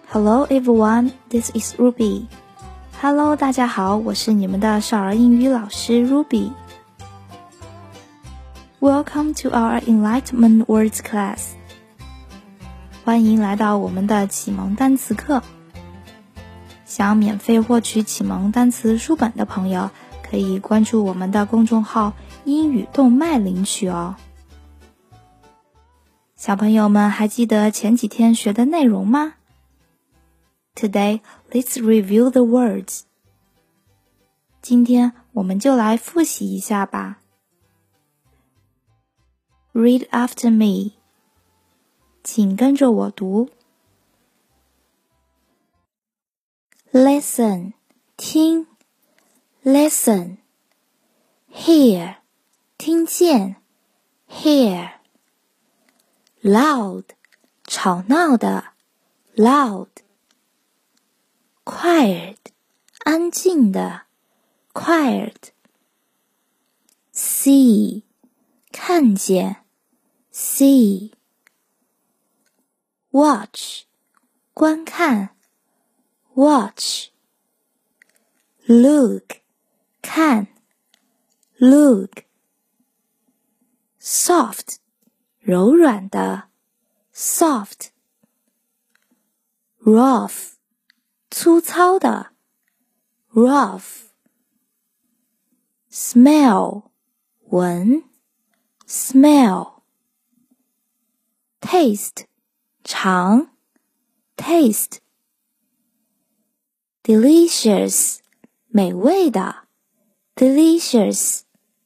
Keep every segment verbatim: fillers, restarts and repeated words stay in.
Hello everyone, this is Ruby. Hello, 大家好，我是你们的少儿英语老师 Ruby. Welcome to our Enlightenment Words class. 欢迎来到我们的启蒙单词课。想免费获取启蒙单词书本的朋友，可以关注我们的公众号英语动脉领取哦。小朋友们还记得前几天学的内容吗？ Today, let's review the words. 今天我们就来复习一下吧。Read after me. 请跟着我读。Listen, 听 Listen. Hear, 听见 Hear. Loud, 吵闹的 Loud. Quiet, 安静的 Quiet. See, 看见 See. Watch, 观看 Watch. Look, 看 Look. Soft, 柔软的 Soft. Rough, 粗糙的 Rough. Smell, 闻 Smell. Taste, 尝 Taste. Delicious, 美味的 Delicious.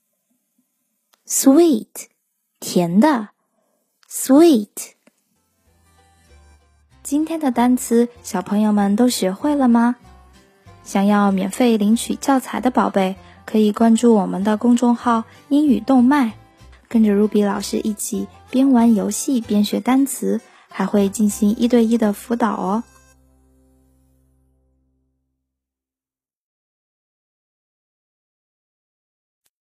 Sweet, 甜的 Sweet. 今天的单词小朋友们都学会了吗？想要免费领取教材的宝贝，可以关注我们的公众号英语动脉，跟着 Ruby 老师一起边玩游戏边学单词，还会进行一对一的辅导哦。